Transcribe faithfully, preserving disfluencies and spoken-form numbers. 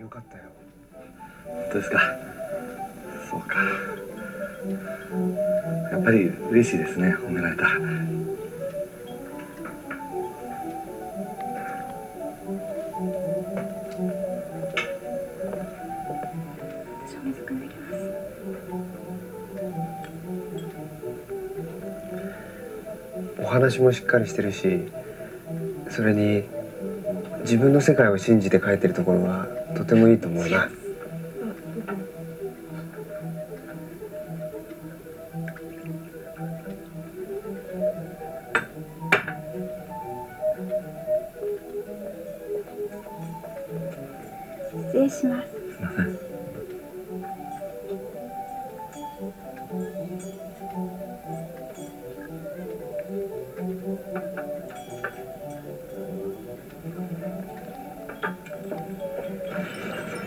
よかったよ。 本当ですか。そうか。やっぱり嬉しいですね、褒められた。 私お水汲んできます。 お話もしっかりしてるし、それに自分の世界を信じて書いてるところはとてもいいと思うな。 失礼します。 すいません。